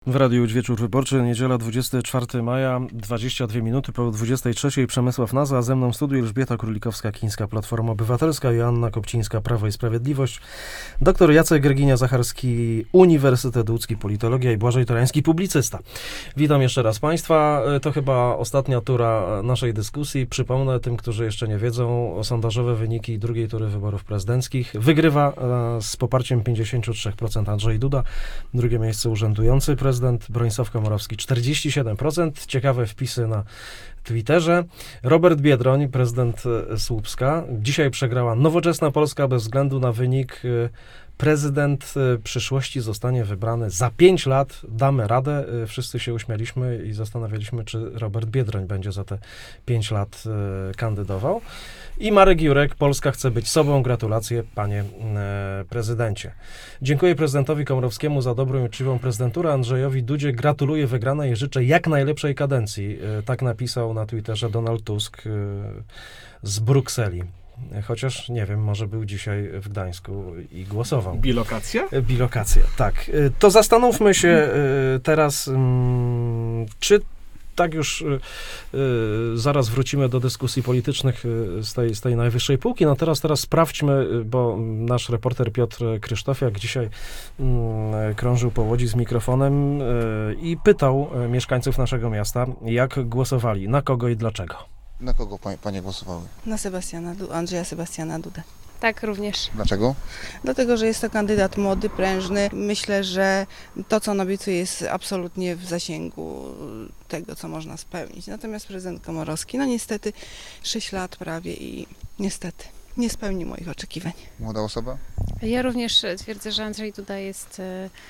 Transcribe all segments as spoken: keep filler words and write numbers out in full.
W Radiu Wieczór Wyborczy, niedziela dwudziestego czwartego maja, dwadzieścia dwie minuty po dwudziestej trzeciej. Przemysław Naza, a ze mną w studiu Elżbieta Królikowska-Kińska, Platforma Obywatelska, Joanna Kopcińska, Prawo i Sprawiedliwość, doktor Jacek Greginia-Zacharski, Uniwersytet Łódzki, Politologia i Błażej Torański, publicysta. Witam jeszcze raz Państwa. To chyba ostatnia tura naszej dyskusji. Przypomnę tym, którzy jeszcze nie wiedzą, sondażowe wyniki drugiej tury wyborów prezydenckich. Wygrywa z poparciem pięćdziesiąt trzy procent Andrzej Duda, drugie miejsce urzędujący prezydent Bronisław Komorowski czterdzieści siedem procent. Ciekawe wpisy na Twitterze. Robert Biedroń, prezydent Słupska. Dzisiaj przegrała Nowoczesna Polska bez względu na wynik. Prezydent przyszłości zostanie wybrany za pięć lat. Damy radę. Wszyscy się uśmialiśmy i zastanawialiśmy, czy Robert Biedroń będzie za te pięć lat kandydował. I Marek Jurek, Polska chce być sobą. Gratulacje, panie e, prezydencie. Dziękuję prezydentowi Komorowskiemu za dobrą i uczciwą prezydenturę. Andrzejowi Dudzie gratuluję wygranej i życzę jak najlepszej kadencji. E, tak napisał na Twitterze Donald Tusk e, z Brukseli. Chociaż, nie wiem, może był dzisiaj w Gdańsku i głosował. Bilokacja? Bilokacja, tak. To zastanówmy się teraz, czy tak już y, y, zaraz wrócimy do dyskusji politycznych y, z, tej, z tej najwyższej półki. No teraz, teraz sprawdźmy, bo nasz reporter Piotr Krzysztofiak dzisiaj y, krążył po Łodzi z mikrofonem y, i pytał y, mieszkańców naszego miasta, jak głosowali, na kogo i dlaczego. Na kogo pa, panie głosowały? Na Sebastiana, Andrzeja Sebastiana Dudę. Tak, również. Dlaczego? Dlatego, że jest to kandydat młody, prężny. Myślę, że to, co on obiecuje, jest absolutnie w zasięgu tego, co można spełnić. Natomiast prezydent Komorowski, no niestety sześć lat prawie i niestety nie spełni moich oczekiwań. Młoda osoba? Ja również twierdzę, że Andrzej Duda jest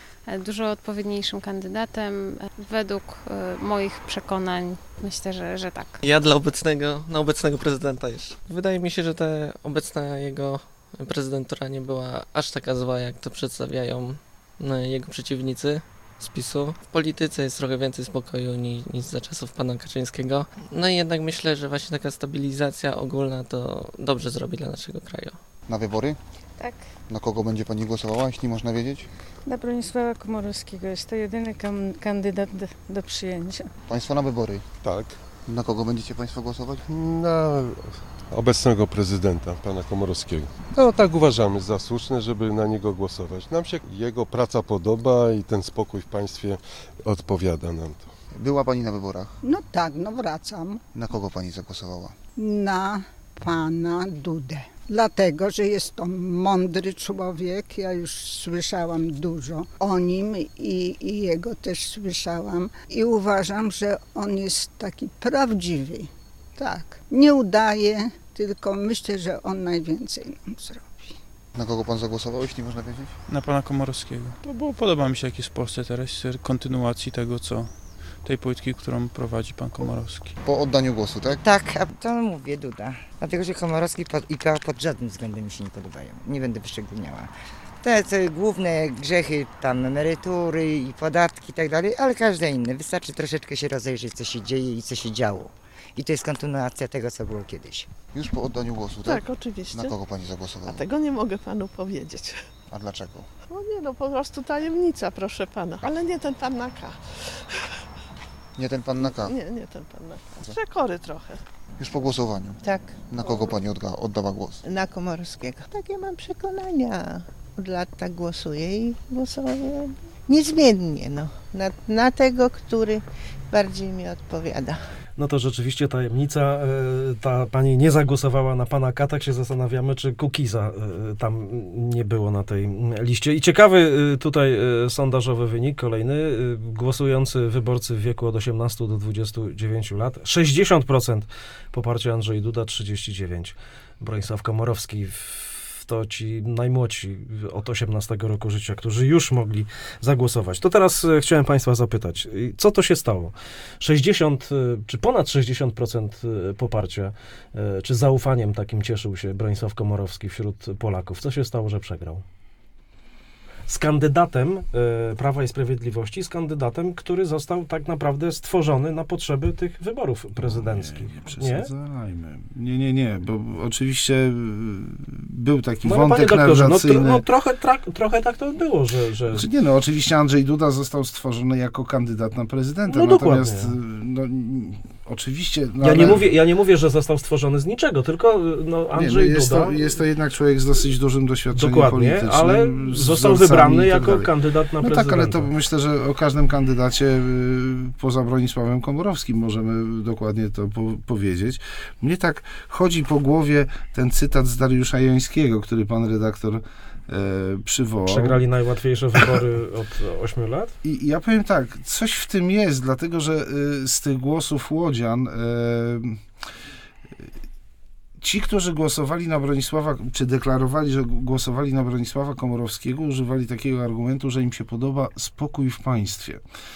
dużo odpowiedniejszym kandydatem. Według moich przekonań myślę, że, że tak. Ja dla obecnego, na obecnego prezydenta jeszcze. Wydaje mi się, że ta obecna jego prezydentura nie była aż taka zła, jak to przedstawiają jego przeciwnicy z PiSu. W polityce jest trochę więcej spokoju niż, niż za czasów pana Kaczyńskiego. No i jednak myślę, że właśnie taka stabilizacja ogólna to dobrze zrobi dla naszego kraju. Na wybory? Tak. Na kogo będzie pani głosowała, jeśli można wiedzieć? Na Bronisława Komorowskiego. Jest to jedyny kam- kandydat do, do przyjęcia. Państwo na wybory. Tak. Na kogo będziecie państwo głosować? Na obecnego prezydenta, pana Komorowskiego. No tak uważamy za słuszne, żeby na niego głosować. Nam się jego praca podoba i ten spokój w państwie odpowiada nam to. Była pani na wyborach. No tak, no wracam Na kogo pani zagłosowała? na pana Dudę. Dlatego, że jest to mądry człowiek. Ja już słyszałam dużo o nim i, i jego też słyszałam. I uważam, że on jest taki prawdziwy. Tak. Nie udaje, tylko myślę, że on najwięcej nam zrobi. Na kogo pan zagłosował, jeśli można wiedzieć? Na pana Komorowskiego. No, bo podoba mi się, jak jest w Polsce teraz, kontynuacji tego, co tej polityki, którą prowadzi pan Komorowski. Po oddaniu głosu, tak? Tak, a to mówię Duda. Dlatego, że Komorowski pod, i P O pod żadnym względem mi się nie podobają. Nie będę wyszczególniała. Te, te główne grzechy, tam emerytury i podatki i tak dalej, ale każde inne. Wystarczy troszeczkę się rozejrzeć, co się dzieje i co się działo. I to jest kontynuacja tego, co było kiedyś. Już po oddaniu głosu, tak? Tak, oczywiście. Na kogo pani zagłosowała? A tego nie mogę panu powiedzieć. A dlaczego? No nie, no po prostu tajemnica, proszę pana. Ale nie ten pan na K. Nie ten pan na K? Nie, nie ten pan na K. Przekory trochę. Już po głosowaniu. Tak. Na kogo pani odga- oddała głos? Na Komorowskiego. Takie mam przekonania. Od lat tak głosuję i głosuję niezmiennie, no. Na, na tego, który bardziej mi odpowiada. No to rzeczywiście tajemnica, ta pani nie zagłosowała na pana K, tak się zastanawiamy, czy Kukiza tam nie było na tej liście. I ciekawy tutaj sondażowy wynik, kolejny, głosujący wyborcy w wieku od osiemnastu do dwudziestu dziewięciu lat, sześćdziesiąt procent poparcie Andrzej Duda, trzydzieści dziewięć Bronisław Komorowski. To ci najmłodsi od osiemnastego roku życia, którzy już mogli zagłosować. To teraz chciałem państwa zapytać, co to się stało? sześćdziesiąt czy ponad sześćdziesiąt procent poparcia, czy zaufaniem takim cieszył się Bronisław Komorowski wśród Polaków. Co się stało, że przegrał? z kandydatem e, Prawa i Sprawiedliwości, z kandydatem, który został tak naprawdę stworzony na potrzeby tych wyborów prezydenckich. Nie, nie przesadzajmy. Nie, nie, nie, bo oczywiście był taki no, wątek panie doktorze, narracyjny. No, tro, no trochę, tra, trochę tak to było, że... że... Znaczy, nie, no oczywiście Andrzej Duda został stworzony jako kandydat na prezydenta, no, natomiast no, oczywiście... No, ja, ale... nie mówię, ja nie mówię, że został stworzony z niczego, tylko no, Andrzej nie, no jest Duda... To, jest to jednak człowiek z dosyć dużym doświadczeniem Dokładnie, politycznym. ale został wybrany tak jako dalej. kandydat na no prezydenta. Tak, ale to myślę, że o każdym kandydacie poza Bronisławem Komorowskim możemy dokładnie to po powiedzieć. Mnie tak chodzi po głowie ten cytat z Dariusza Jońskiego, który pan redaktor e, przywołał. Przegrali najłatwiejsze wybory od ośmiu lat? I ja powiem tak, coś w tym jest, dlatego że y, z tych głosów łodzian y, ci, którzy głosowali na Bronisława, czy deklarowali, że głosowali na Bronisława Komorowskiego, używali takiego argumentu, że im się podoba spokój w państwie.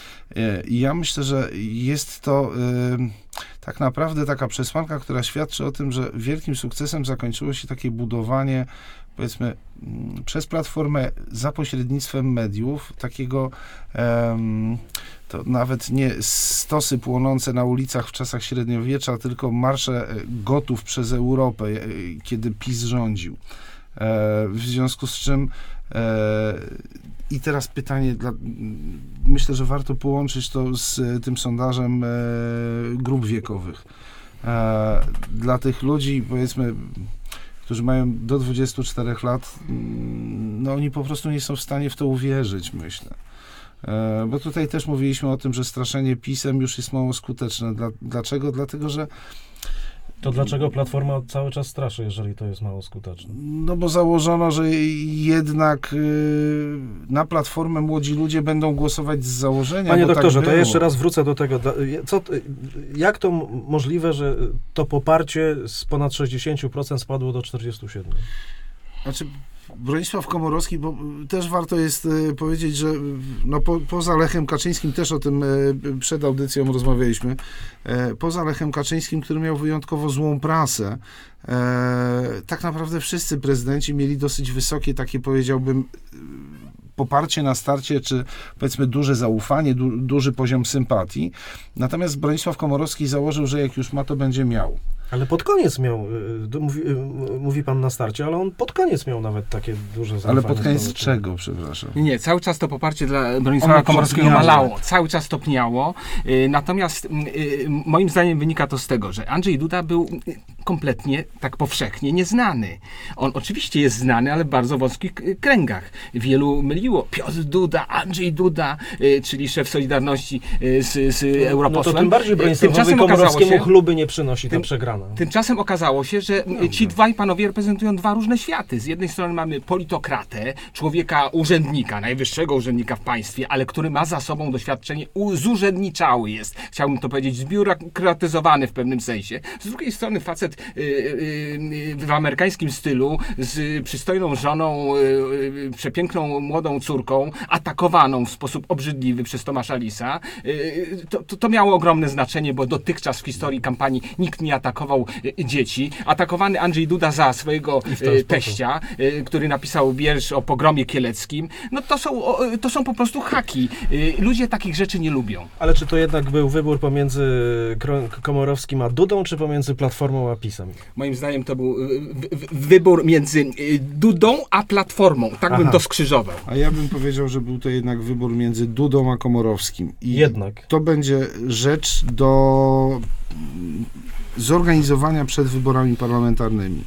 I ja myślę, że jest to y, tak naprawdę taka przesłanka, która świadczy o tym, że wielkim sukcesem zakończyło się takie budowanie, powiedzmy, przez Platformę za pośrednictwem mediów, takiego um, to nawet nie stosy płonące na ulicach w czasach średniowiecza, tylko marsze gotów przez Europę, kiedy PiS rządził. E, w związku z czym e, i teraz pytanie, dla, myślę, że warto połączyć to z tym sondażem e, grup wiekowych. E, dla tych ludzi, powiedzmy, którzy mają do dwudziestu czterech lat, no oni po prostu nie są w stanie w to uwierzyć, myślę. E, bo tutaj też mówiliśmy o tym, że straszenie PiS-em już jest mało skuteczne. Dla, dlaczego? Dlatego, że To dlaczego Platforma cały czas straszy, jeżeli to jest mało skuteczne? No bo założono, że jednak y, na Platformę młodzi ludzie będą głosować z założenia. Panie doktorze, tak to jeszcze raz wrócę do tego. Co, jak to możliwe, że to poparcie z ponad sześćdziesiąt procent spadło do czterdziestu siedmiu procent? Znaczy, Bronisław Komorowski, bo też warto jest y, powiedzieć, że no, po, poza Lechem Kaczyńskim, też o tym y, przed audycją rozmawialiśmy, y, poza Lechem Kaczyńskim, który miał wyjątkowo złą prasę, y, tak naprawdę wszyscy prezydenci mieli dosyć wysokie, takie powiedziałbym, poparcie na starcie, czy powiedzmy duże zaufanie, du, duży poziom sympatii. Natomiast Bronisław Komorowski założył, że jak już ma, to będzie miał. Ale pod koniec miał, mówi, mówi pan na starcie, ale on pod koniec miał nawet takie duże zaufanie. Ale pod koniec czego, przepraszam? Nie, cały czas to poparcie dla Bronisława Komorowskiego malało. Cały czas topniało. Natomiast moim zdaniem wynika to z tego, że Andrzej Duda był kompletnie, tak powszechnie nieznany. On oczywiście jest znany, ale w bardzo wąskich kręgach. Wielu myliło. Piotr Duda, Andrzej Duda, czyli szef Solidarności z, z europosłem. No to tym bardziej Bronisławowi Komorowskiemu chluby nie przynosi ta przegrana. Tymczasem okazało się, że ci dwaj panowie reprezentują dwa różne światy. Z jednej strony mamy politokratę, człowieka urzędnika, najwyższego urzędnika w państwie, ale który ma za sobą doświadczenie, zurzędniczały jest, chciałbym to powiedzieć, zbiurokratyzowany w pewnym sensie. Z drugiej strony facet yy, yy, w amerykańskim stylu, z przystojną żoną, yy, przepiękną młodą córką, atakowaną w sposób obrzydliwy przez Tomasza Lisa. Yy, to, to, to miało ogromne znaczenie, bo dotychczas w historii kampanii nikt nie atakował dzieci. Atakowany Andrzej Duda za swojego e, teścia, e, który napisał wiersz o pogromie kieleckim. No to są, o, to są po prostu haki. E, ludzie takich rzeczy nie lubią. Ale czy to jednak był wybór pomiędzy Komorowskim a Dudą, czy pomiędzy Platformą a PiS-em? Moim zdaniem to był w, w, wybór między Dudą a Platformą. Tak Aha. bym to skrzyżował. A ja bym powiedział, że był to jednak wybór między Dudą a Komorowskim. I jednak. To będzie rzecz do zorganizowania przed wyborami parlamentarnymi.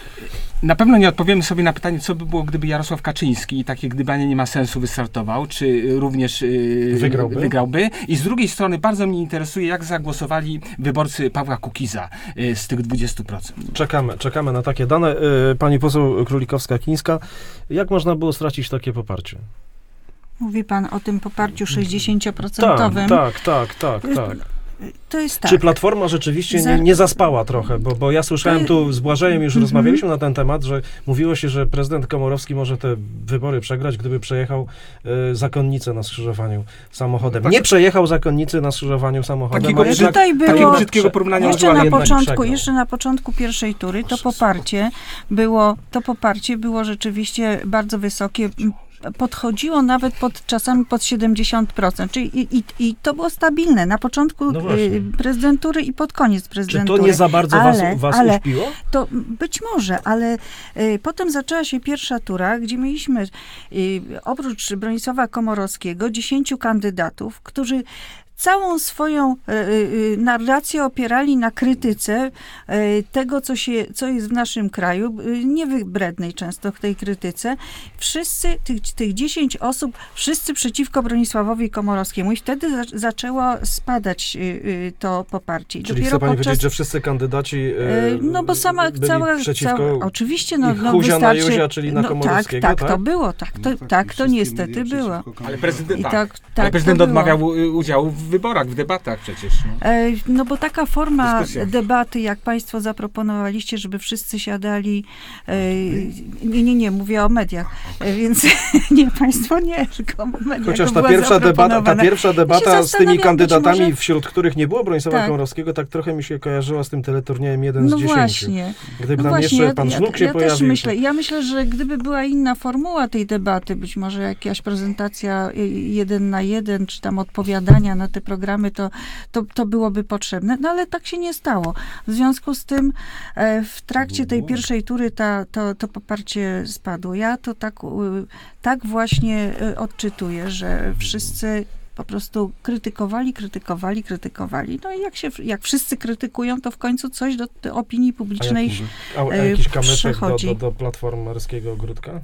Na pewno nie odpowiemy sobie na pytanie, co by było, gdyby Jarosław Kaczyński, takie gdybanie nie ma sensu, wystartował, czy również yy, wygrałby? wygrałby. I z drugiej strony bardzo mnie interesuje, jak zagłosowali wyborcy Pawła Kukiza yy, z tych dwudziestu procent. Czekamy, czekamy na takie dane. Yy, pani poseł Królikowska-Kińska, jak można było stracić takie poparcie? Mówi pan o tym poparciu sześćdziesięcioprocentowym. Tak, tak, tak, tak, tak. To jest tak. Czy Platforma rzeczywiście Za... nie, nie zaspała trochę? Bo, bo ja słyszałem tu z Błażejem, już mm-hmm. rozmawialiśmy na ten temat, że mówiło się, że prezydent Komorowski może te wybory przegrać, gdyby przejechał y, zakonnicę na skrzyżowaniu samochodem. Tak. Nie przejechał zakonnicy na skrzyżowaniu samochodem. Takiego, ale tutaj było, takiego brzydkiego porównania jeszcze na początku, jeszcze na początku pierwszej tury to poparcie było, to poparcie było rzeczywiście bardzo wysokie. podchodziło nawet pod czasami pod siedemdziesiąt procent, czyli i, i, i to było stabilne na początku No y, prezydentury i pod koniec Czy prezydentury. to nie za bardzo was, ale, was ale uśpiło? To być może, ale y, potem zaczęła się pierwsza tura, gdzie mieliśmy y, oprócz Bronisława Komorowskiego dziesięciu kandydatów, którzy całą swoją y, y, narrację opierali na krytyce y, tego, co, się, co jest w naszym kraju, y, niewybrednej często w tej krytyce. Wszyscy, tych, tych dziesięć osób, wszyscy przeciwko Bronisławowi Komorowskiemu i wtedy za, zaczęło spadać y, y, to poparcie. I Czyli dopiero chce pani podczas, powiedzieć, że wszyscy kandydaci y, y, no bo sama, byli cała, przeciwko cała, oczywiście, no, ich no Huzia na wystarczy, Józia, czyli na no, Komorowskiego, tak, tak, tak? to było, tak, to, No tak, tak i to wszystkie niestety media było. przeciwko Ale prezydent, I tak. tak, tak Ale prezydent to było. odmawiał y, udziału w wyborach, w debatach przecież. No. E, No bo taka forma Dyskusja. debaty, jak państwo zaproponowaliście, żeby wszyscy siadali, e, nie, nie, nie, mówię o mediach, e, więc nie, państwo nie, tylko media. Chociaż to ta była pierwsza, debata, ta zaproponowana. pierwsza Ja się debata z tymi zastanawiam, kandydatami, być może- wśród których nie było Bronisława Tak. Komorowskiego, tak trochę mi się kojarzyła z tym teleturniejem jeden No z dziesięciu. właśnie. Gdyby No tam właśnie, jeszcze ja, pan ja, Żnuk się ja pojawił. też myślę, ja myślę, że gdyby była inna formuła tej debaty, być może jakaś prezentacja jeden na jeden, czy tam odpowiadania na te programy, to, to, to byłoby potrzebne, no ale tak się nie stało. W związku z tym e, w trakcie tej pierwszej tury ta, to, to poparcie spadło. Ja to tak, u- tak właśnie e, odczytuję, że wszyscy po prostu krytykowali, krytykowali, krytykowali. No i jak się, jak wszyscy krytykują, to w końcu coś do, do opinii A publicznej jakiś, a, a e, jakiś kamyczek do, przechodzi. do, do platformerskiego ogródka?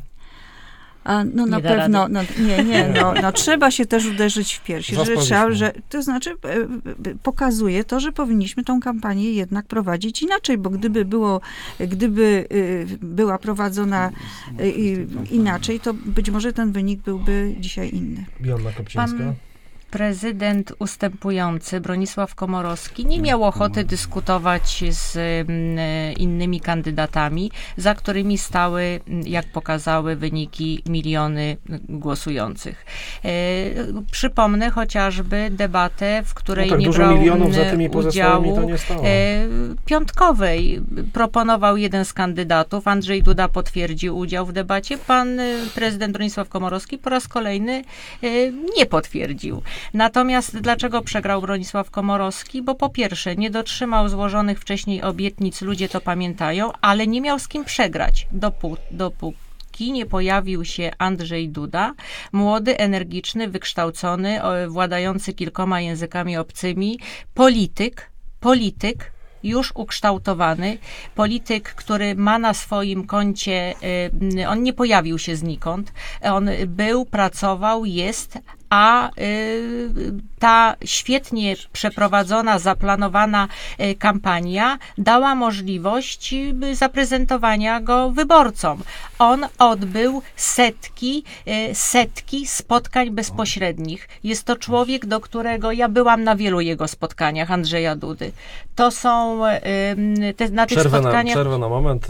A, no na Nie da pewno, no, nie, nie, no, no trzeba się też uderzyć w piersi, że Zaspaliśmy. trzeba, że, to znaczy e, e, pokazuje to, że powinniśmy tą kampanię jednak prowadzić inaczej, bo gdyby było, gdyby y, była prowadzona y, y, inaczej, to być może ten wynik byłby dzisiaj inny. Joanna Kopcińska. Pan prezydent ustępujący, Bronisław Komorowski, nie miał ochoty dyskutować z mm, innymi kandydatami, za którymi stały, jak pokazały wyniki, miliony głosujących. E, przypomnę chociażby debatę, w której No tak nie dużo brał milionów za mm, tymi pozostałymi udziału to nie stało. e, piątkowej. Proponował jeden z kandydatów, Andrzej Duda potwierdził udział w debacie, pan y, prezydent Bronisław Komorowski po raz kolejny y, nie potwierdził. Natomiast dlaczego przegrał Bronisław Komorowski? Bo po pierwsze nie dotrzymał złożonych wcześniej obietnic, ludzie to pamiętają, ale nie miał z kim przegrać, dopó- dopóki nie pojawił się Andrzej Duda, młody, energiczny, wykształcony, o, władający kilkoma językami obcymi, polityk, polityk, już ukształtowany, polityk, który ma na swoim koncie, y, on nie pojawił się znikąd, on był, pracował, jest, a y, ta świetnie przeprowadzona, zaplanowana y, kampania dała możliwość y, zaprezentowania go wyborcom. On odbył setki, y, setki spotkań bezpośrednich. Jest to człowiek, do którego ja byłam na wielu jego spotkaniach, Andrzeja Dudy. To są y, te, na tych Przerwę na, spotkaniach... przerwę na moment.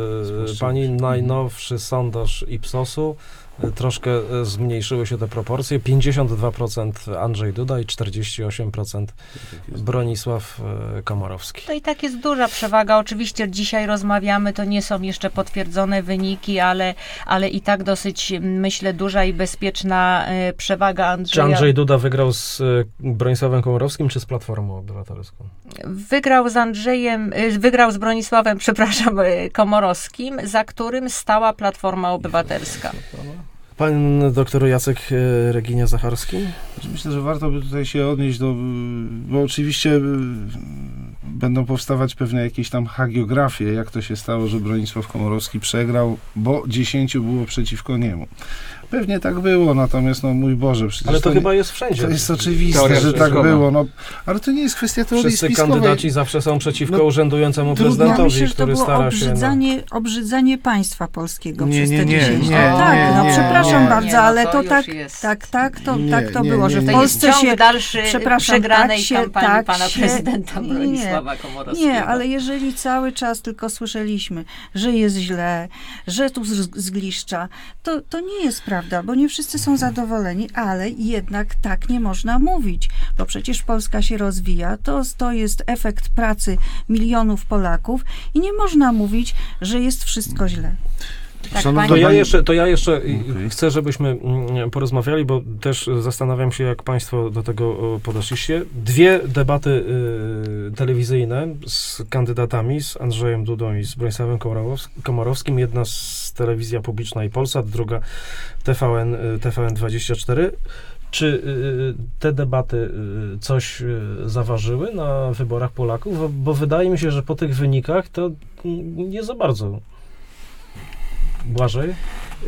E, Pani najnowszy sondaż Ipsosu, e, troszkę e, zmniejszyły się te proporcje. pięćdziesiąt dwa procent Andrzej Duda i czterdzieści osiem procent Bronisław e, Komorowski. To i tak jest duża przewaga. Oczywiście dzisiaj rozmawiamy, to nie są jeszcze potwierdzone wyniki, ale, ale i tak dosyć, myślę, duża i bezpieczna e, przewaga Czy Andrzeja. Andrzej Duda wygrał z e, Bronisławem Komorowskim, czy z Platformą Obywatelską? Wygrał z Andrzejem, y, wygrał z Bronisławem, przepraszam, y, Komorowskim, za którym stała Platforma Obywatelska. Pan doktor Jacek e, Reginia-Zacharski? Myślę, że warto by tutaj się odnieść do, bo oczywiście y, będą powstawać pewne jakieś tam hagiografie, jak to się stało, że Bronisław Komorowski przegrał, bo dziesięciu było przeciwko niemu. Pewnie tak było, natomiast no mój Boże, przecież Ale to, nie- chyba jest wszędzie. To jest oczywiste, Teoria że tak spiskowa. było, no, ale to nie jest kwestia teorii Wszyscy spiskowej. kandydaci zawsze są przeciwko No, urzędującemu trudno. prezydentowi, Ja myślę, że to który było stara się... No, obrzydzanie, obrzydzanie państwa polskiego Nie, przez nie, te nie, dziesięć nie, lat. Tak, nie, no nie, przepraszam nie. bardzo, Nie, no ale to to, już tak, jest. tak, tak, to, Nie, tak to nie, było, nie, że w nie. To jest Polsce ciąg się... dalszy przepraszam, przegranej tak się- kampanii tak pana się- prezydenta nie. Bronisława Komorowskiego. Nie, ale jeżeli cały czas tylko słyszeliśmy, że jest źle, że tu z- zgliszcza, to, to nie jest prawda, bo nie wszyscy są zadowoleni, ale jednak tak nie można mówić, bo przecież Polska się rozwija, to, to jest efekt pracy milionów Polaków i nie można mówić, że jest wszystko źle. Tak, Szanowna to, ja jeszcze, to ja jeszcze okay. chcę, żebyśmy porozmawiali, bo też zastanawiam się, jak państwo do tego podeszliście. Dwie debaty y, telewizyjne z kandydatami, z Andrzejem Dudą i z Bronisławem Komorowskim. Jedna z telewizja publiczna i Polsat, druga T V N, T V N dwadzieścia cztery. Czy y, te debaty y, coś y, zaważyły na wyborach Polaków? Bo wydaje mi się, że po tych wynikach to nie za bardzo. Błażej?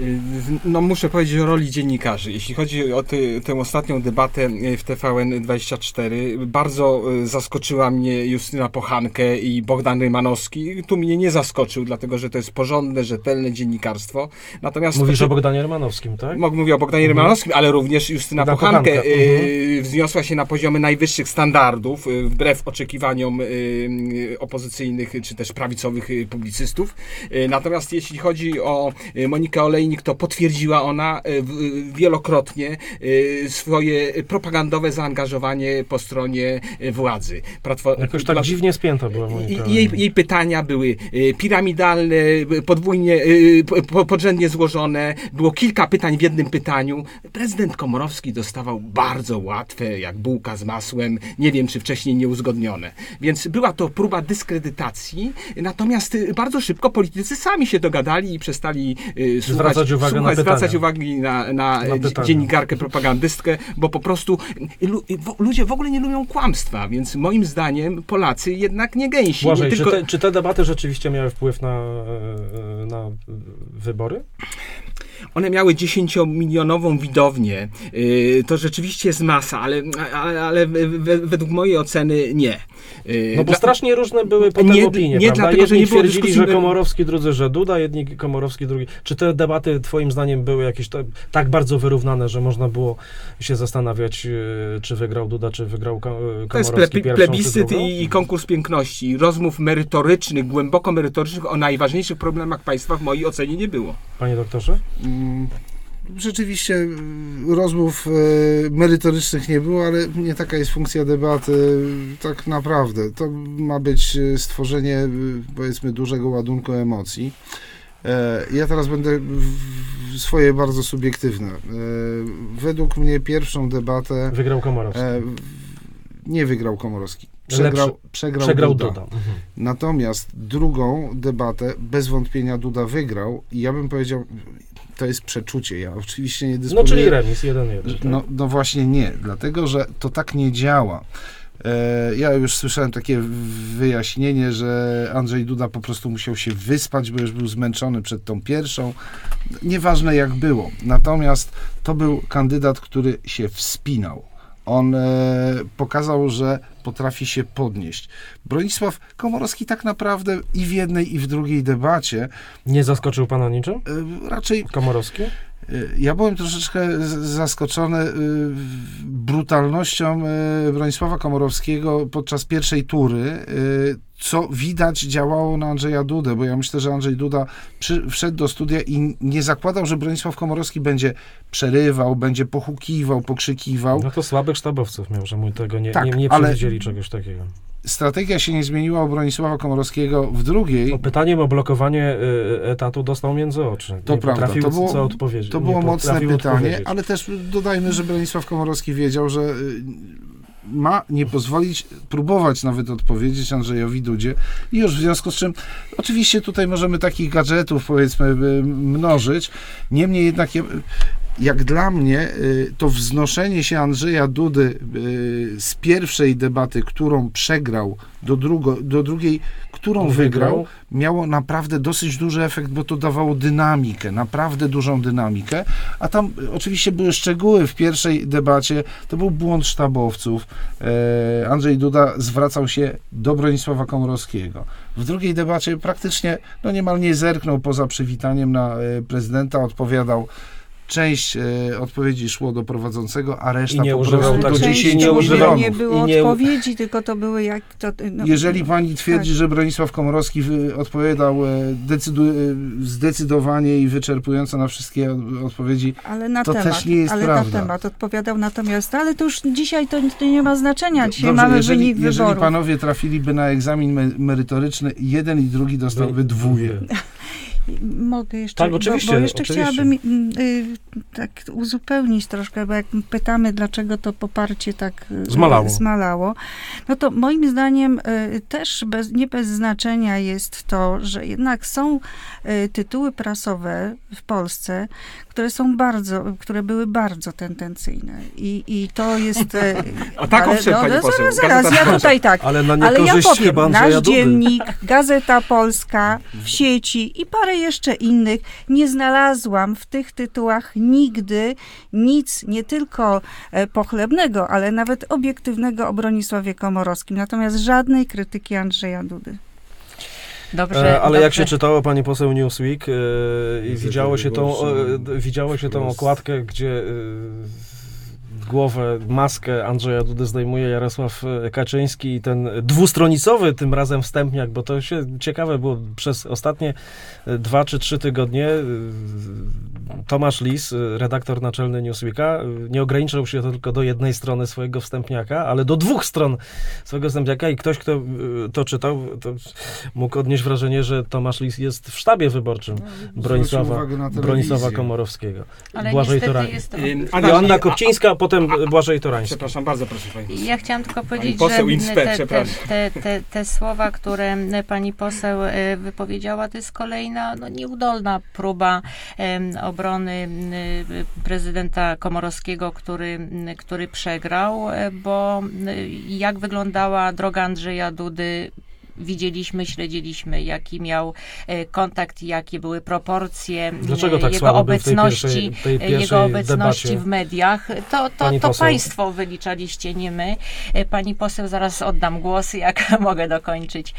No muszę powiedzieć o roli dziennikarzy. Jeśli chodzi o ty, tę ostatnią debatę w T V N dwadzieścia cztery, bardzo zaskoczyła mnie Justyna Pochankę i Bogdan Rymanowski. Tu mnie nie zaskoczył, dlatego że to jest porządne, rzetelne dziennikarstwo. Natomiast Mówisz to, o Bogdanie Rymanowskim, tak? Mówię o Bogdanie mhm. Rymanowskim, ale również Justyna Bogdan Pochankę Pochanka. mhm. wzniosła się na poziomy najwyższych standardów, wbrew oczekiwaniom opozycyjnych czy też prawicowych publicystów. Natomiast jeśli chodzi o Monikę Olejnik, to potwierdziła ona wielokrotnie swoje propagandowe zaangażowanie po stronie władzy. Platform... Jakoś tak Dla... dziwnie spięta była Monika. Jej, jej pytania były piramidalne, podwójnie, podrzędnie złożone. Było kilka pytań w jednym pytaniu. Prezydent Komorowski dostawał bardzo łatwe, jak bułka z masłem. Nie wiem, czy wcześniej nieuzgodnione. Więc była to próba dyskredytacji. Natomiast bardzo szybko politycy sami się dogadali i przestali słuchać, zwracać uwagę słuchać, na zwracać uwagi na, na, na dziennikarkę, propagandystkę, bo po prostu ludzie w ogóle nie lubią kłamstwa, więc moim zdaniem Polacy jednak nie gęsi. Błażej, nie tylko... czy, te, czy te debaty rzeczywiście miały wpływ na, na wybory? One miały dziesięciomilionową widownię. To rzeczywiście jest masa, ale, ale, ale według mojej oceny nie. No bo Dla... strasznie różne były potem nie, opinie, nie prawda? Dlatego, jedni że nie było twierdzili, dyskusji... że Komorowski, drudzy, że Duda, jedni Komorowski, drugi. Czy te debaty twoim zdaniem były jakieś tak, tak bardzo wyrównane, że można było się zastanawiać, czy wygrał Duda, czy wygrał Komorowski? To jest ple, plebiscyt i, i konkurs piękności. Rozmów merytorycznych, głęboko merytorycznych o najważniejszych problemach państwa w mojej ocenie nie było. Panie doktorze? Rzeczywiście rozmów merytorycznych nie było, ale nie taka jest funkcja debaty tak naprawdę. To ma być stworzenie, powiedzmy, dużego ładunku emocji. Ja teraz będę swoje bardzo subiektywne. Według mnie pierwszą debatę... Wygrał Komorowski. Nie wygrał Komorowski. Przegrał, przegrał, przegrał Duda. Duda. Mhm. Natomiast drugą debatę bez wątpienia Duda wygrał i ja bym powiedział, to jest przeczucie. Ja oczywiście nie dysponuję... No czyli remis, jeden jeden. Tak? No, no właśnie nie, dlatego że to tak nie działa. E, ja już słyszałem takie wyjaśnienie, że Andrzej Duda po prostu musiał się wyspać, bo już był zmęczony przed tą pierwszą. Nieważne jak było. Natomiast to był kandydat, który się wspinał. On e, pokazał, że potrafi się podnieść. Bronisław Komorowski tak naprawdę i w jednej, i w drugiej debacie... Nie zaskoczył pana niczym? E, raczej... Komorowski? E, ja byłem troszeczkę z, zaskoczony e, brutalnością e, Bronisława Komorowskiego podczas pierwszej tury, e, co widać działało na Andrzeja Dudę, bo ja myślę, że Andrzej Duda przy, wszedł do studia i nie zakładał, że Bronisław Komorowski będzie przerywał, będzie pohukiwał, pokrzykiwał. No to słabych sztabowców miał, że mu tego nie, tak, nie, nie przewidzieli czegoś takiego. Strategia się nie zmieniła u Bronisława Komorowskiego w drugiej. No, pytaniem o blokowanie y, etatu dostał między oczy. To nie prawda. Potrafił To było, co odpowiedzieć. To było mocne pytanie, odpowiedzieć. ale też dodajmy, że Bronisław Komorowski wiedział, że y, ma nie pozwolić, próbować nawet odpowiedzieć Andrzejowi Dudzie i już w związku z czym, oczywiście tutaj możemy takich gadżetów, powiedzmy, mnożyć, niemniej jednak ja, jak dla mnie to wznoszenie się Andrzeja Dudy z pierwszej debaty, którą przegrał, do, drugo, do drugiej, którą wygrał, wygrał, miało naprawdę dosyć duży efekt, bo to dawało dynamikę, naprawdę dużą dynamikę, a tam oczywiście były szczegóły w pierwszej debacie, to był błąd sztabowców. Andrzej Duda zwracał się do Bronisława Komorowskiego. W drugiej debacie praktycznie, no niemal nie zerknął poza przywitaniem na prezydenta, odpowiadał. Część e, odpowiedzi szło do prowadzącego, a reszta nie po używał, prostu do tak, dziesięciu milionów. Nie było nie... odpowiedzi, tylko to były jak... To, no, Jeżeli pani twierdzi, tak. że Bronisław Komorowski odpowiadał decydu- zdecydowanie i wyczerpująco na wszystkie odpowiedzi, ale na to temat, też nie jest ale prawda. na temat odpowiadał natomiast, ale to już dzisiaj to, to nie ma znaczenia. Dzisiaj Dobrze, mamy jeżeli, wynik jeżeli wyborów. panowie trafiliby na egzamin me- merytoryczny, jeden i drugi dostałby dwóje. Mogę jeszcze, Tak, oczywiście, bo, bo jeszcze oczywiście. chciałabym y, tak uzupełnić troszkę, bo jak pytamy, dlaczego to poparcie tak y, Zmalało. zmalało, no to moim zdaniem y, też bez, nie bez znaczenia jest to, że jednak są y, tytuły prasowe w Polsce, które są bardzo, które były bardzo tendencyjne. I, i to jest... y, O taką ale, wszedł pani no, poseł. zaraz, zaraz, Gazeta ja tutaj tak, Ale na ale ja niekorzyść powiem, chyba Andrzeja nasz Dudy. dziennik, Gazeta Polska, w sieci i parę jeszcze innych, nie znalazłam w tych tytułach nigdy nic nie tylko e, pochlebnego, ale nawet obiektywnego o Bronisławie Komorowskim. Natomiast żadnej krytyki Andrzeja Dudy. Dobrze, E, ale dobrze. jak się czytało pani poseł Newsweek e, i widziało się, tą, e, widziało się tą okładkę, gdzie e, głowę, maskę Andrzeja Dudy zdejmuje Jarosław Kaczyński i ten dwustronicowy tym razem wstępniak, bo to się ciekawe było przez ostatnie dwa czy trzy tygodnie. Tomasz Lis, redaktor naczelny Newsweeka, nie ograniczał się tylko do jednej strony swojego wstępniaka, ale do dwóch stron swojego wstępniaka i ktoś, kto to czytał, to mógł odnieść wrażenie, że Tomasz Lis jest w sztabie wyborczym Bronisława, uwagę na telewizję. Bronisława Komorowskiego. Ale Błażej niestety Torań. jest to... Ym, Joanna a- Kopcińska, a potem Błażej Torański. Przepraszam bardzo, proszę pani. Ja chciałam tylko powiedzieć, poseł że Inspe, te, te, przepraszam. te, te, te słowa, które pani poseł e, wypowiedziała, to jest kolejna no, nieudolna próba em, obrony m, prezydenta Komorowskiego, który, m, który przegrał, e, bo m, jak wyglądała droga Andrzeja Dudy, widzieliśmy, śledziliśmy, jaki miał e, kontakt, jakie były proporcje Dlaczego tak jego słabo był w tej obecności, pierwszej- tej pierwszej jego obecności debacie? w mediach. To, to, Pani to poseł. państwo wyliczaliście, nie my. E, Pani poseł, zaraz oddam głos, jak mogę dokończyć.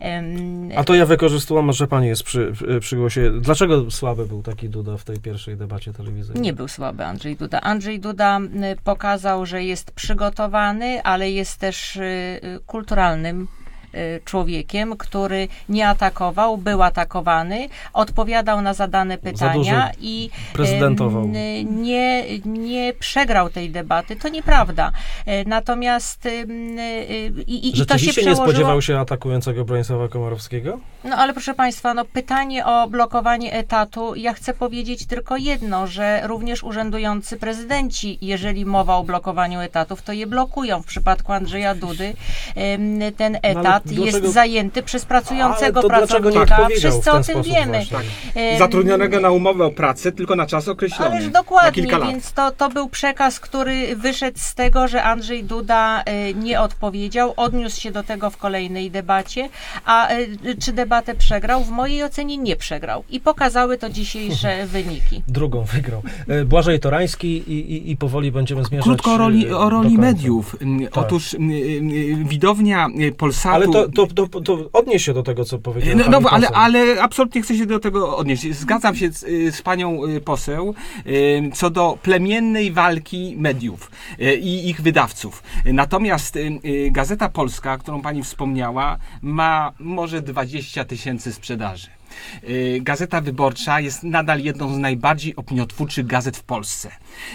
Em, A to ja wykorzystuję, że pani jest przy, przy głosie. Dlaczego słaby był taki Duda w tej pierwszej debacie telewizyjnej? Nie był słaby Andrzej Duda. Andrzej Duda m, pokazał, że jest przygotowany, ale jest też y, y, kulturalnym y, człowiekiem, który nie atakował, był atakowany, odpowiadał na zadane pytania dużo i prezydentował. em, nie, nie przegrał tej debaty. To nieprawda. E, Natomiast em, y, i, i to się Rzeczywiście nie przełożyło... spodziewał się atakującego Bronisława Komorowskiego? No ale proszę Państwa, no pytanie o blokowanie etatu, ja chcę powiedzieć tylko jedno, że również urzędujący prezydenci, jeżeli mowa o blokowaniu etatów, to je blokują. W przypadku Andrzeja Dudy em, ten etat dlaczego- jest zajęty przez Ale pracującego to dlaczego nie pracownika. odpowiedział Wszyscy w o ten tym sposób wiemy. właśnie? Em, Zatrudnionego na umowę o pracę, tylko na czas określony. Ależ Na dokładnie, kilka lat. więc to, to był przekaz, który wyszedł z tego, że Andrzej Duda e, nie odpowiedział, odniósł się do tego w kolejnej debacie, a e, czy debatę przegrał? W mojej ocenie nie przegrał i pokazały to dzisiejsze wyniki. Drugą wygrał. E, Błażej Torański i, i, i powoli będziemy zmierzać Krótko o roli, e, o do roli końca. mediów. Tak. Otóż y, y, widownia y, Polsatu... Ale to, to, to, to odnieś się do tego, co powiedział No, pani no ale, poseł. ale absolutnie chcę się do tego odnieść. Zgadzam się z, y, z panią y, poseł y, co do plemiennej walki mediów y, i ich wydawców. Natomiast y, y, Gazeta Polska, którą pani wspomniała, ma może dwadzieścia tysięcy sprzedaży. Y, Gazeta Wyborcza jest nadal jedną z najbardziej opiniotwórczych gazet w Polsce.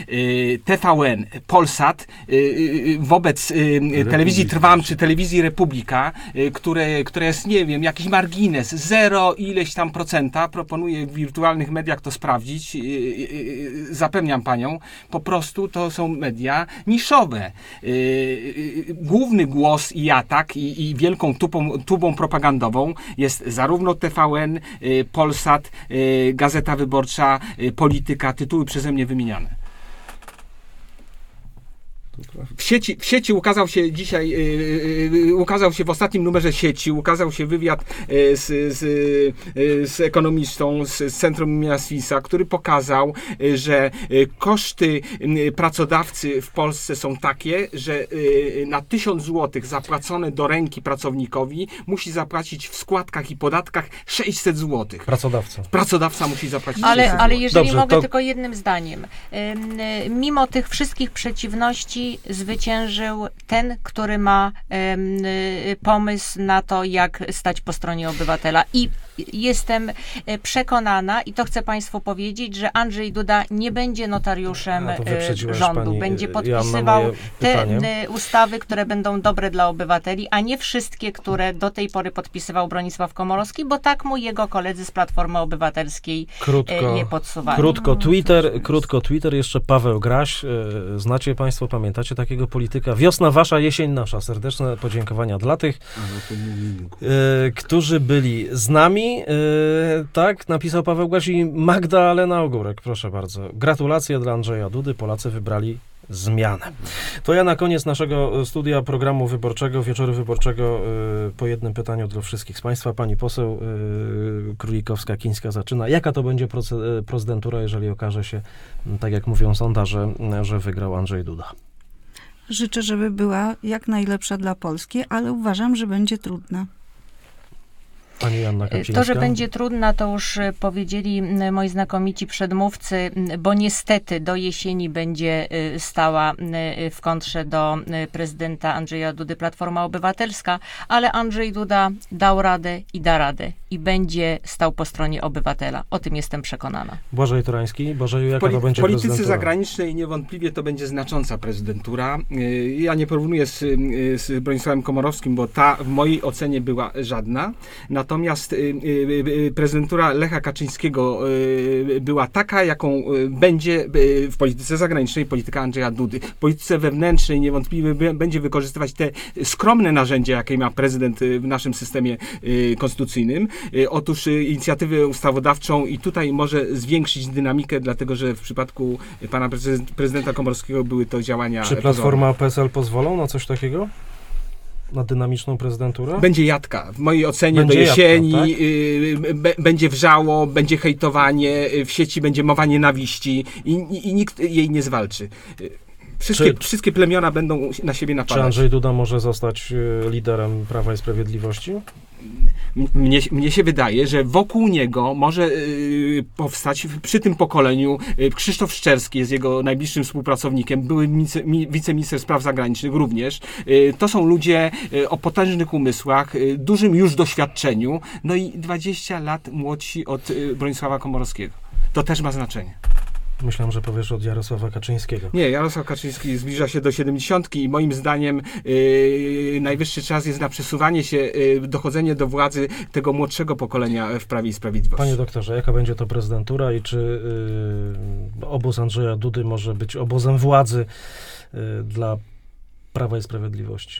Y, T V N, Polsat y, y, wobec y, telewizji Trwam czy telewizji Republika, y, które, które jest, nie wiem, jakiś margines, zero ileś tam procenta, proponuję w wirtualnych mediach to sprawdzić, y, y, y, zapewniam panią, po prostu to są media niszowe. Y, y, Główny głos i atak i, i wielką tubą, tubą propagandową jest zarówno T V N, y, Polsat, y, Gazeta Wyborcza, y, Polityka, tytuły przeze mnie wymieniane. W sieci, w sieci ukazał się dzisiaj, yy, yy, ukazał się w ostatnim numerze sieci, ukazał się wywiad yy, z, z, yy, z ekonomistą z, z Centrum imienia Swissa, który pokazał, yy, że yy, koszty yy, pracodawcy w Polsce są takie, że yy, na tysiąc złotych zapłacone do ręki pracownikowi musi zapłacić w składkach i podatkach sześćset złotych. Pracodawca. Pracodawca musi zapłacić Ale, sześćset ale złotych. jeżeli Dobrze, mogę to- tylko jednym zdaniem. Ym, y, Mimo tych wszystkich przeciwności musi zwyciężył ten, który ma em, y, pomysł na to, jak stać po stronie obywatela. I jestem przekonana, i to chcę Państwu powiedzieć, że Andrzej Duda nie będzie notariuszem A, to y, wyprzedziłaś rządu. pani, Będzie Joanna, podpisywał moje te pytanie. y, ustawy, które będą dobre dla obywateli, a nie wszystkie, które do tej pory podpisywał Bronisław Komorowski, bo tak mu jego koledzy z Platformy Obywatelskiej Krótko, y, nie podsuwali. krótko Twitter, krótko Twitter, jeszcze Paweł Graś. E, Znacie Państwo, pamiętacie takiego polityka? Wiosna wasza, jesień nasza. Serdeczne podziękowania dla tych, e, którzy byli z nami. E, tak, napisał Paweł Graś i Magdalena Ogórek. Proszę bardzo. Gratulacje dla Andrzeja Dudy. Polacy wybrali zmianę. To ja na koniec naszego studia programu wyborczego, wieczoru wyborczego, y, po jednym pytaniu dla wszystkich z Państwa. Pani poseł y, Królikowska-Kińska zaczyna. Jaka to będzie proce- prezydentura, jeżeli okaże się, tak jak mówią sondaże, że wygrał Andrzej Duda? Życzę, żeby była jak najlepsza dla Polski, ale uważam, że będzie trudna. Pani Joanna Kopcińska. To, że będzie trudna, to już powiedzieli moi znakomici przedmówcy, bo niestety do jesieni będzie stała w kontrze do prezydenta Andrzeja Dudy Platforma Obywatelska, ale Andrzej Duda dał radę i da radę i będzie stał po stronie obywatela. O tym jestem przekonana. Błażej Torański. Błażeju, jaka Poli- to będzie W polityce prezydentura? zagranicznej niewątpliwie to będzie znacząca prezydentura. Yy, Ja nie porównuję z, yy, z Bronisławem Komorowskim, bo ta w mojej ocenie była żadna. Natomiast yy, yy, prezydentura Lecha Kaczyńskiego yy, była taka, jaką yy, będzie yy, w polityce zagranicznej polityka Andrzeja Dudy. W polityce wewnętrznej niewątpliwie b- będzie wykorzystywać te skromne narzędzia, jakie ma prezydent yy, w naszym systemie yy, konstytucyjnym. Yy, Otóż yy, inicjatywę ustawodawczą i tutaj może zwiększyć dynamikę, dlatego że w przypadku pana prezydent, prezydenta Komorowskiego były to działania Czy pozorne. Platforma P S L pozwolą na coś takiego? Na dynamiczną prezydenturę? Będzie jadka. W mojej ocenie Będzie do jesieni jadka, tak? y, b- będzie wrzało, będzie hejtowanie, y, w sieci będzie mowa nienawiści i, i, i nikt jej nie zwalczy. Y, Wszystkie, Czy- wszystkie plemiona będą na siebie Czy napadać. Andrzej Duda może zostać y, liderem Prawa i Sprawiedliwości? M- Mnie, mnie się wydaje, że wokół niego może y, powstać w- przy tym pokoleniu y, Krzysztof Szczerski jest jego najbliższym współpracownikiem, były mice, mi, wiceminister spraw zagranicznych również. Y, to są ludzie y, o potężnych umysłach, y, dużym już doświadczeniu, no i dwadzieścia lat młodsi od y, Bronisława Komorowskiego. To też ma znaczenie. Myślałem, że powiesz od Jarosława Kaczyńskiego. Nie, Jarosław Kaczyński zbliża się do siedemdziesiątki i moim zdaniem yy, najwyższy czas jest na przesuwanie się, yy, dochodzenie do władzy tego młodszego pokolenia w Prawie i Sprawiedliwości. Panie doktorze, jaka będzie to prezydentura i czy y, obóz Andrzeja Dudy może być obozem władzy y, dla Prawa i Sprawiedliwości?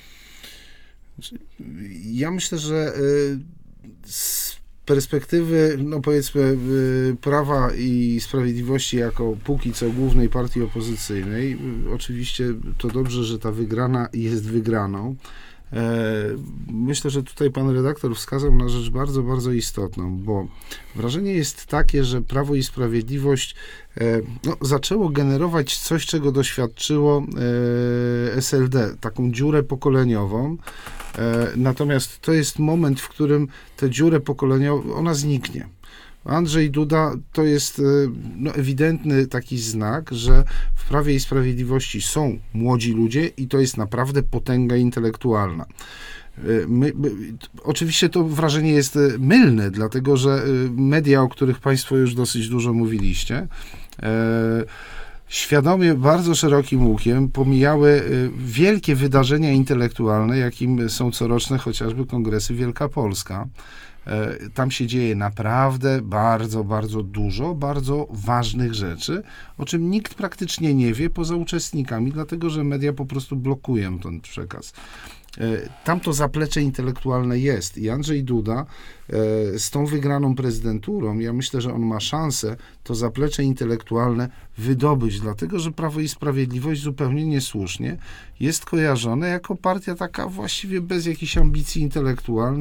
Ja myślę, że y, z perspektywy, no powiedzmy, y, Prawa i Sprawiedliwości jako póki co głównej partii opozycyjnej, y, oczywiście to dobrze, że ta wygrana jest wygraną. E, Myślę, że tutaj pan redaktor wskazał na rzecz bardzo, bardzo istotną, bo wrażenie jest takie, że Prawo i Sprawiedliwość e, no, zaczęło generować coś, czego doświadczyło e, S L D, taką dziurę pokoleniową. E, Natomiast to jest moment, w którym tę dziurę pokoleniową, ona zniknie. Andrzej Duda to jest no, ewidentny taki znak, że w Prawie i Sprawiedliwości są młodzi ludzie i to jest naprawdę potęga intelektualna. My, my, oczywiście to wrażenie jest mylne, dlatego że media, o których Państwo już dosyć dużo mówiliście, e, świadomie bardzo szerokim łukiem pomijały wielkie wydarzenia intelektualne, jakim są coroczne chociażby kongresy Wielkopolska. Tam się dzieje naprawdę bardzo, bardzo dużo, bardzo ważnych rzeczy, o czym nikt praktycznie nie wie poza uczestnikami, dlatego że media po prostu blokują ten przekaz. Tam to zaplecze intelektualne jest i Andrzej Duda z tą wygraną prezydenturą, ja myślę, że on ma szansę to zaplecze intelektualne wydobyć, dlatego że Prawo i Sprawiedliwość zupełnie niesłusznie jest kojarzone jako partia taka właściwie bez jakichś ambicji intelektualnych,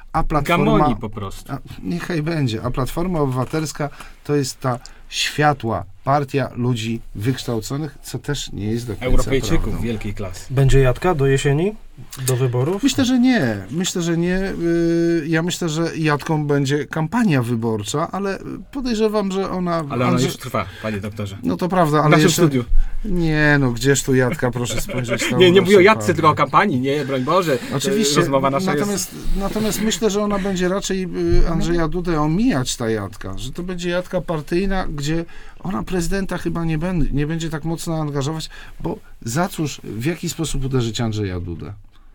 a Platforma... Gamoni po prostu. A, niechaj będzie. A Platforma Obywatelska to jest ta światła partia ludzi wykształconych, co też nie jest do końca Europejczyków prawdą. wielkiej klasy. Będzie Jadka do jesieni? Do wyborów? Myślę, że nie. Myślę, że nie. Yy, Ja myślę, że Jadką będzie kampania wyborcza, ale podejrzewam, że ona... Ale ona Andrzej- już trwa, panie doktorze. No to prawda, W ale naszym jeszcze... studiu. Nie, no gdzież tu Jadka, proszę spojrzeć. na Nie, nie obraz mówię o Jadce, Jadka. tylko o kampanii, nie, broń Boże. Oczywiście, Rozmowa nasza natomiast, jest... natomiast myślę, że ona będzie raczej y, Andrzeja Dudę omijać, ta Jadka, że to będzie Jadka partyjna, gdzie ona prezydenta chyba nie, będzie, nie będzie tak mocno angażować, bo za cóż, w jaki sposób uderzyć Andrzeja Dudę?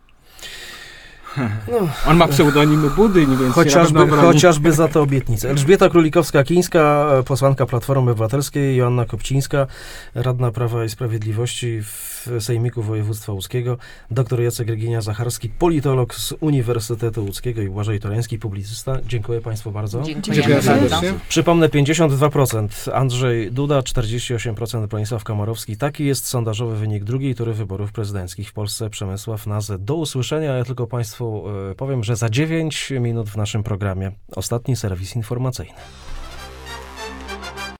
No. On ma pseudonim Budyń, więc Chociażby, się na pewno broni. chociażby za te obietnice. Elżbieta Królikowska-Kińska, posłanka Platformy Obywatelskiej, Joanna Kopcińska, radna Prawa i Sprawiedliwości w Sejmiku Województwa Łódzkiego, dr Jacek Reginia-Zacharski, politolog z Uniwersytetu Łódzkiego i Błażej Toreński, publicysta. Dziękuję Państwu bardzo. Dziękuję. Dziękuję serdecznie. Przypomnę, pięćdziesiąt dwa procent Andrzej Duda, czterdzieści osiem procent Bronisław Komorowski. Taki jest sondażowy wynik drugiej tury wyborów prezydenckich w Polsce. Przemysław Nazę. Do usłyszenia. Ja tylko Państwu e, powiem, że za dziewięć minut w naszym programie ostatni serwis informacyjny.